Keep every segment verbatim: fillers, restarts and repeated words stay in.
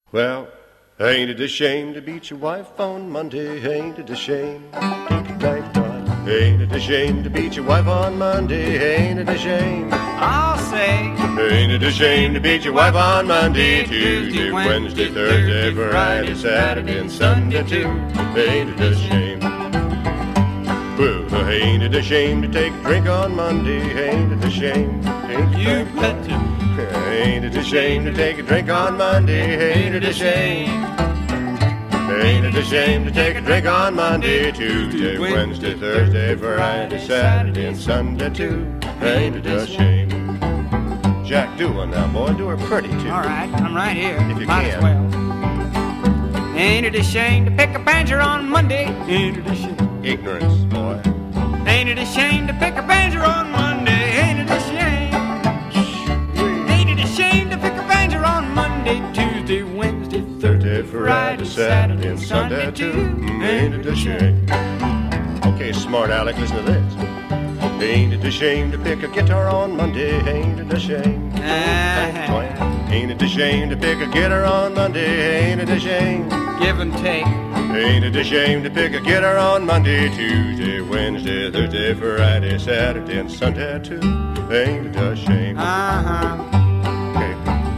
Well, ain't it a shame to beat your wife on Monday? Ain't it a shame? Ain't it a shame to beat your wife on Monday? Ain't it a shame? I'll say. Ain't it a shame to beat your wife on Monday, Tuesday, Wednesday, Thursday, Friday, Saturday, and Sunday too? Ain't it a shame? Well, ain't it a shame to take a drink on Monday? Ain't it a shame? Ain't it You betcha. Ain't it a shame to take a drink on Monday? Ain't it a shame? Ain't it a shame to take a drink on Monday, Tuesday, Wednesday, Thursday, Friday, Saturday, and Sunday too? Ain't it a shame? Jack, do one now, boy. Do her pretty, too. All right, I'm right here. If you Might can. as well. Ain't it a shame to pick a banjo on Monday? Ain't it a shame? Ignorance, boy. Ain't it a shame to pick a banjo on Monday? Ain't it a shame? Ain't it a shame to pick a banjo on Monday, Tuesday, Wednesday, Thursday, Friday, Saturday, and Sunday too? Mm, ain't it a shame? Okay, smart Alec, listen to this. Ain't it a shame to pick a guitar on Monday? Ain't it a shame? Uh-huh. Ain't it a shame to pick a guitar on Monday? Ain't it a shame? Give and take. Ain't it a shame to pick a guitar on Monday, Tuesday, Wednesday, Thursday, Friday, Saturday, and Sunday too? Ain't it a shame? Uh-huh. Okay.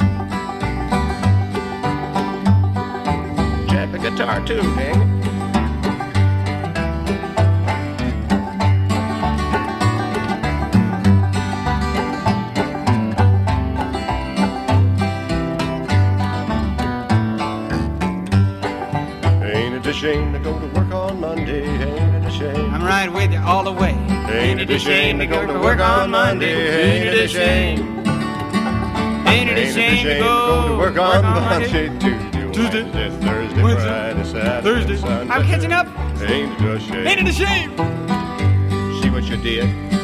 Jack the guitar too, dang it. Ain't it a shame to go to work on Monday? Ain't it a shame? I'm right with you all the way. Ain't it a shame to go to work on Monday? Ain't it a shame? Ain't it a shame to go to work on Monday, Tuesday, Tuesday, Wednesday, Thursday, Wednesday, Friday, Saturday, Thursday. Sunday? I'm catching up. Ain't it a shame? Ain't it a shame? See what you did?